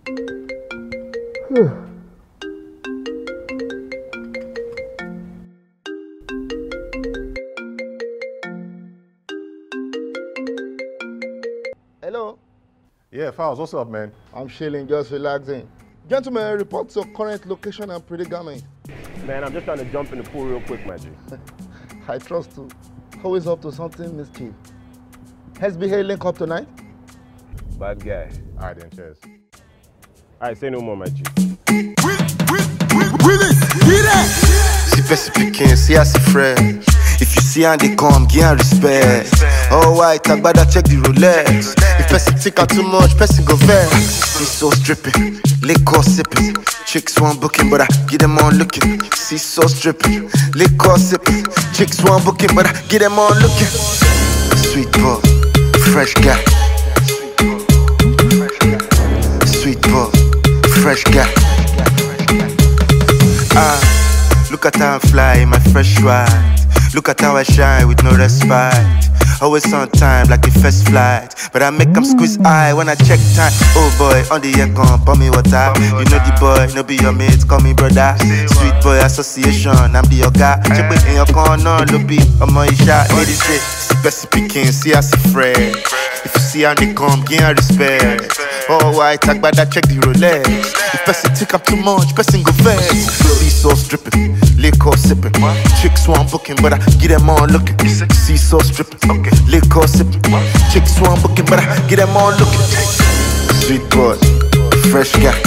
Hello? Yeah, Files, what's up, man? I'm chilling, just relaxing. Gentlemen, report your current location and predicament. Man, I'm just trying to jump in the pool real quick, my G. I trust you. Always up to something mischief. SBA link up tonight? Bad guy. All right, then, cheers. All right, say no more, my G. Si person pikin, see as fresh. If you see and they come, give and respect. Oh, white, Agbada check the Rolex. If person think out too much, person go vex. See so stripping, liquor sipping. Chicks want booking, but I get them on looking. See so stripping, liquor sipping. Chicks want booking, but I get them on looking. Sweet boy, fresh guy. Sweet boy, fresh guy. Look at how I fly in my fresh ride. Look at how I shine with no respite. Always on time like the first flight. But I make them squeeze eye when I check time. Oh boy, on the air come, pour me water. You know the boy, no be your mate, call me brother. Sweet boy association, I'm the yoga. Check it in your corner, no be a my shot. Ladies say, best picking, see as a friend. If you see how they come, give and respect. Oh, white, Agbada check the Rolex. If person think I'm too much, person go vex. See so stripping, liquor sipping. Chicks want booking, but I get them on looking. See so stripping, liquor sipping. Chicks want booking, but I get them on looking. Sweet boy, fresh guy.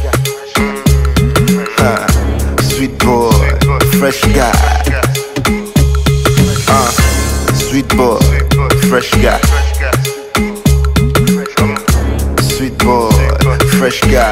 Sweet boy, fresh guy. Sweet boy, fresh guy. Sweet boy, fresh guy.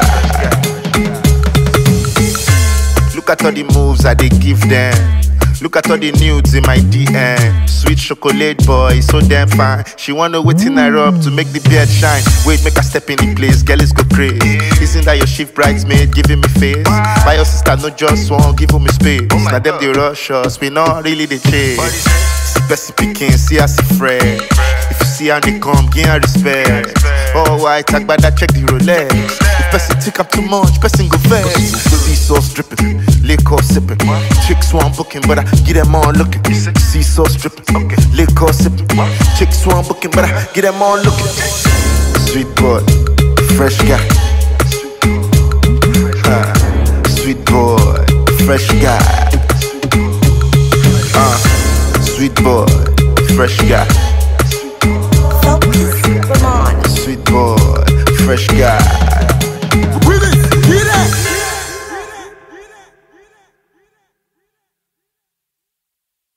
Look at all the moves I they give them. Look at all the nudes in my DM. Sweet chocolate boy, so damn fine. She wanna wait in I rub to make the beard shine. Wait, make her step in the place, girl, let's go crazy. Isn't that your shift bridesmaid giving me face? My your sister no just one, give me space. Now them the rush us, we not really the chase. Best picking, see as a friend. If you see how they come, give and respect. Oh, white, Agbada check the Rolex. If person think I'm too much, person go vex. See so stripping, liquor sipping. Chicks want booking, but I get them on looking. See so stripping, liquor sipping. Chicks want booking, but I get them on looking. Sweet boy, fresh guy. Sweet boy, fresh guy. Sweet boy, fresh guy. Sweet boy, fresh guy.